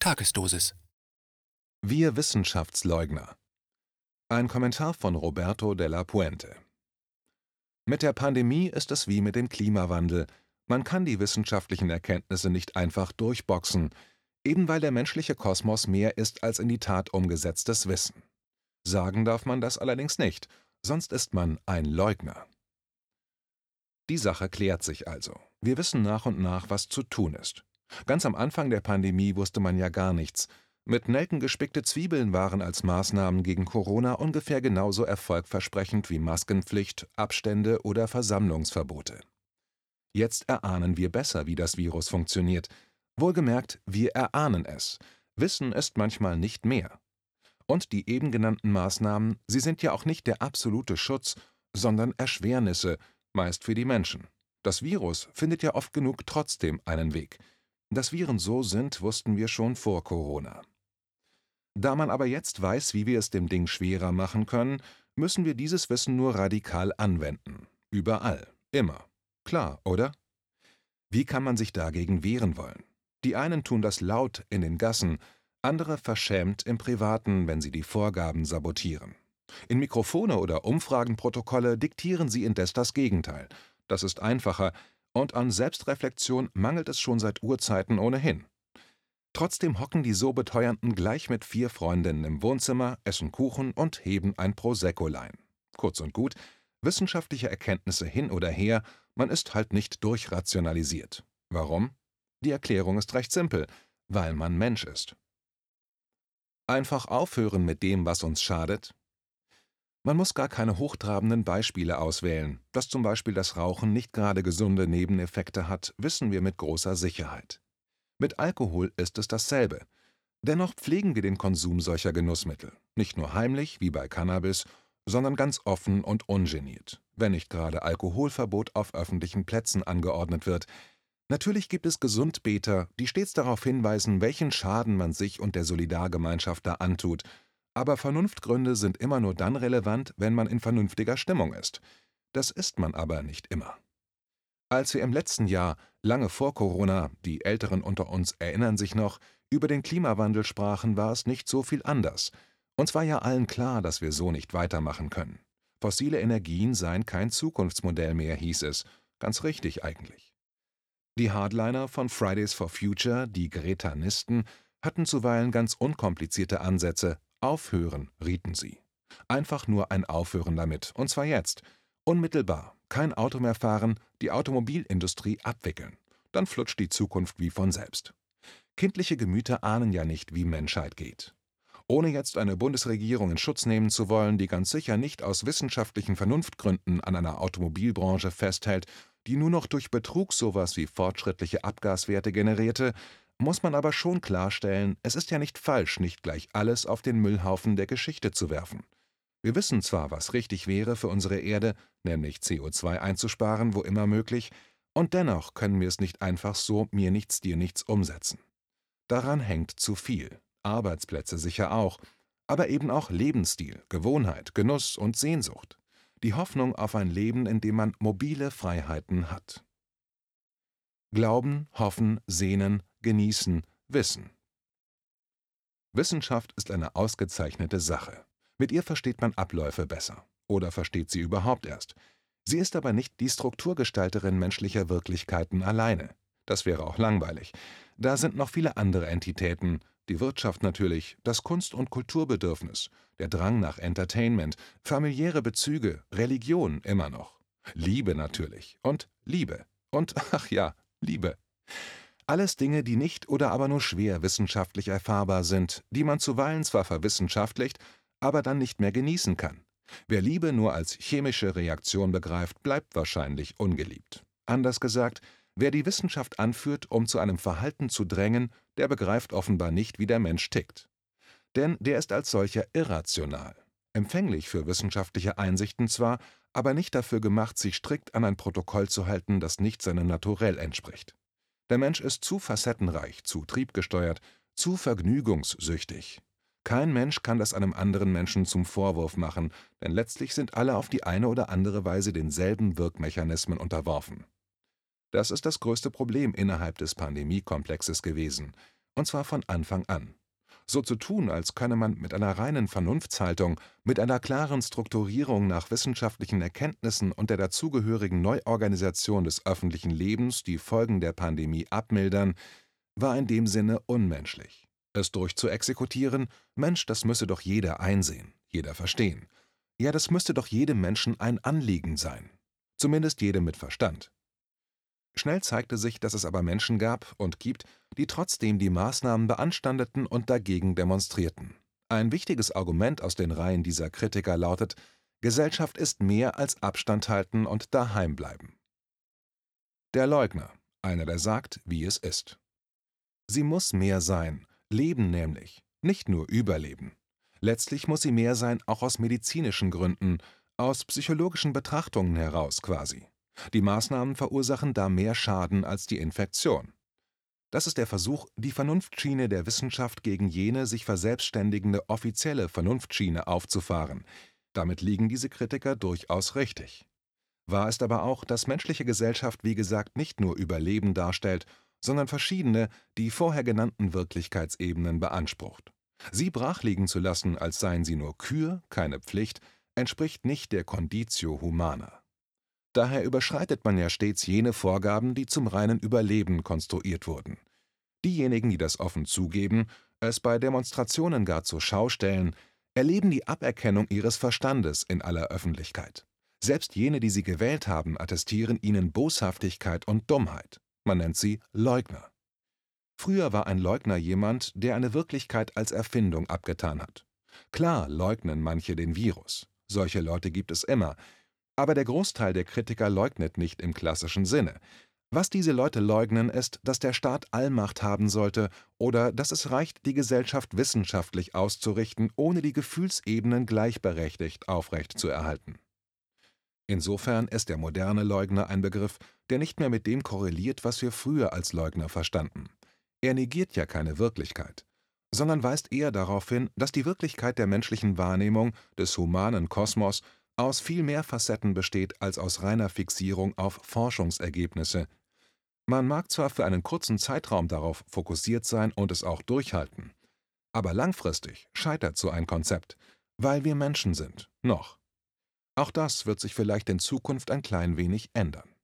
Tagesdosis. Wir Wissenschaftsleugner. Ein Kommentar von Roberto della Puente. Mit der Pandemie ist es wie mit dem Klimawandel. Man kann die wissenschaftlichen Erkenntnisse nicht einfach durchboxen, eben weil der menschliche Kosmos mehr ist als in die Tat umgesetztes Wissen. Sagen darf man das allerdings nicht, sonst ist man ein Leugner. Die Sache klärt sich also. Wir wissen nach und nach, was zu tun ist. Ganz am Anfang der Pandemie wusste man ja gar nichts. Mit Nelken gespickte Zwiebeln waren als Maßnahmen gegen Corona ungefähr genauso erfolgversprechend wie Maskenpflicht, Abstände oder Versammlungsverbote. Jetzt erahnen wir besser, wie das Virus funktioniert. Wohlgemerkt, wir erahnen es. Wissen ist manchmal nicht mehr. Und die eben genannten Maßnahmen, sie sind ja auch nicht der absolute Schutz, sondern Erschwernisse, meist für die Menschen. Das Virus findet ja oft genug trotzdem einen Weg. Dass Viren so sind, wussten wir schon vor Corona. Da man aber jetzt weiß, wie wir es dem Ding schwerer machen können, müssen wir dieses Wissen nur radikal anwenden. Überall. Immer. Klar, oder? Wie kann man sich dagegen wehren wollen? Die einen tun das laut in den Gassen, andere verschämt im Privaten, wenn sie die Vorgaben sabotieren. In Mikrofone oder Umfragenprotokolle diktieren sie indes das Gegenteil. Das ist einfacher, und an Selbstreflexion mangelt es schon seit Urzeiten ohnehin. Trotzdem hocken die so Beteuernden gleich mit 4 Freundinnen im Wohnzimmer, essen Kuchen und heben ein Proseccolein. Kurz und gut, wissenschaftliche Erkenntnisse hin oder her, man ist halt nicht durchrationalisiert. Warum? Die Erklärung ist recht simpel, weil man Mensch ist. Einfach aufhören mit dem, was uns schadet? Man muss gar keine hochtrabenden Beispiele auswählen. Dass zum Beispiel das Rauchen nicht gerade gesunde Nebeneffekte hat, wissen wir mit großer Sicherheit. Mit Alkohol ist es dasselbe. Dennoch pflegen wir den Konsum solcher Genussmittel. Nicht nur heimlich, wie bei Cannabis, sondern ganz offen und ungeniert, wenn nicht gerade Alkoholverbot auf öffentlichen Plätzen angeordnet wird. Natürlich gibt es Gesundbeter, die stets darauf hinweisen, welchen Schaden man sich und der Solidargemeinschaft da antut. Aber Vernunftgründe sind immer nur dann relevant, wenn man in vernünftiger Stimmung ist. Das ist man aber nicht immer. Als wir im letzten Jahr, lange vor Corona, die Älteren unter uns erinnern sich noch, über den Klimawandel sprachen, war es nicht so viel anders. Uns war ja allen klar, dass wir so nicht weitermachen können. Fossile Energien seien kein Zukunftsmodell mehr, hieß es. Ganz richtig eigentlich. Die Hardliner von Fridays for Future, die Gretanisten, hatten zuweilen ganz unkomplizierte Ansätze. Aufhören, rieten sie. Einfach nur ein Aufhören damit, und zwar jetzt. Unmittelbar, kein Auto mehr fahren, die Automobilindustrie abwickeln. Dann flutscht die Zukunft wie von selbst. Kindliche Gemüter ahnen ja nicht, wie Menschheit geht. Ohne jetzt eine Bundesregierung in Schutz nehmen zu wollen, die ganz sicher nicht aus wissenschaftlichen Vernunftgründen an einer Automobilbranche festhält, die nur noch durch Betrug sowas wie fortschrittliche Abgaswerte generierte, muss man aber schon klarstellen, es ist ja nicht falsch, nicht gleich alles auf den Müllhaufen der Geschichte zu werfen. Wir wissen zwar, was richtig wäre für unsere Erde, nämlich CO2 einzusparen, wo immer möglich, und dennoch können wir es nicht einfach so mir nichts, dir nichts umsetzen. Daran hängt zu viel, Arbeitsplätze sicher auch, aber eben auch Lebensstil, Gewohnheit, Genuss und Sehnsucht. Die Hoffnung auf ein Leben, in dem man mobile Freiheiten hat. Glauben, hoffen, sehnen, genießen, wissen. Wissenschaft ist eine ausgezeichnete Sache. Mit ihr versteht man Abläufe besser. Oder versteht sie überhaupt erst. Sie ist aber nicht die Strukturgestalterin menschlicher Wirklichkeiten alleine. Das wäre auch langweilig. Da sind noch viele andere Entitäten, die Wirtschaft natürlich, das Kunst- und Kulturbedürfnis, der Drang nach Entertainment, familiäre Bezüge, Religion immer noch. Liebe natürlich und Liebe und, ach ja, Liebe. Alles Dinge, die nicht oder aber nur schwer wissenschaftlich erfahrbar sind, die man zuweilen zwar verwissenschaftlicht, aber dann nicht mehr genießen kann. Wer Liebe nur als chemische Reaktion begreift, bleibt wahrscheinlich ungeliebt. Anders gesagt, wer die Wissenschaft anführt, um zu einem Verhalten zu drängen, der begreift offenbar nicht, wie der Mensch tickt. Denn der ist als solcher irrational. Empfänglich für wissenschaftliche Einsichten zwar, aber nicht dafür gemacht, sich strikt an ein Protokoll zu halten, das nicht seinem Naturell entspricht. Der Mensch ist zu facettenreich, zu triebgesteuert, zu vergnügungssüchtig. Kein Mensch kann das einem anderen Menschen zum Vorwurf machen, denn letztlich sind alle auf die eine oder andere Weise denselben Wirkmechanismen unterworfen. Das ist das größte Problem innerhalb des Pandemiekomplexes gewesen. und zwar von Anfang an. So zu tun, als könne man mit einer reinen Vernunftshaltung, mit einer klaren Strukturierung nach wissenschaftlichen Erkenntnissen und der dazugehörigen Neuorganisation des öffentlichen Lebens die Folgen der Pandemie abmildern, war in dem Sinne unmenschlich. Es durchzuexekutieren, Mensch, das müsse doch jeder einsehen, jeder verstehen. Ja, das müsste doch jedem Menschen ein Anliegen sein. Zumindest jedem mit Verstand. Schnell zeigte sich, dass es aber Menschen gab und gibt, die trotzdem die Maßnahmen beanstandeten und dagegen demonstrierten. Ein wichtiges Argument aus den Reihen dieser Kritiker lautet: Gesellschaft ist mehr als Abstand halten und daheim bleiben. Der Leugner, einer, der sagt, wie es ist. Sie muss mehr sein, leben nämlich, nicht nur überleben. Letztlich muss sie mehr sein, auch aus medizinischen Gründen, aus psychologischen Betrachtungen heraus quasi. Die Maßnahmen verursachen da mehr Schaden als die Infektion. Das ist der Versuch, die Vernunftschiene der Wissenschaft gegen jene sich verselbstständigende offizielle Vernunftschiene aufzufahren. Damit liegen diese Kritiker durchaus richtig. Wahr ist aber auch, dass menschliche Gesellschaft wie gesagt nicht nur Überleben darstellt, sondern verschiedene, die vorher genannten Wirklichkeitsebenen beansprucht. Sie brachliegen zu lassen, als seien sie nur Kür, keine Pflicht, entspricht nicht der Conditio Humana. Daher überschreitet man ja stets jene Vorgaben, die zum reinen Überleben konstruiert wurden. Diejenigen, die das offen zugeben, es bei Demonstrationen gar zur Schau stellen, erleben die Aberkennung ihres Verstandes in aller Öffentlichkeit. Selbst jene, die sie gewählt haben, attestieren ihnen Boshaftigkeit und Dummheit. Man nennt sie Leugner. Früher war ein Leugner jemand, der eine Wirklichkeit als Erfindung abgetan hat. Klar leugnen manche den Virus. Solche Leute gibt es immer. Aber der Großteil der Kritiker leugnet nicht im klassischen Sinne. Was diese Leute leugnen, ist, dass der Staat Allmacht haben sollte oder dass es reicht, die Gesellschaft wissenschaftlich auszurichten, ohne die Gefühlsebenen gleichberechtigt aufrechtzuerhalten. Insofern ist der moderne Leugner ein Begriff, der nicht mehr mit dem korreliert, was wir früher als Leugner verstanden. Er negiert ja keine Wirklichkeit, sondern weist eher darauf hin, dass die Wirklichkeit der menschlichen Wahrnehmung, des humanen Kosmos, aus viel mehr Facetten besteht als aus reiner Fixierung auf Forschungsergebnisse. Man mag zwar für einen kurzen Zeitraum darauf fokussiert sein und es auch durchhalten, aber langfristig scheitert so ein Konzept, weil wir Menschen sind, noch. Auch das wird sich vielleicht in Zukunft ein klein wenig ändern.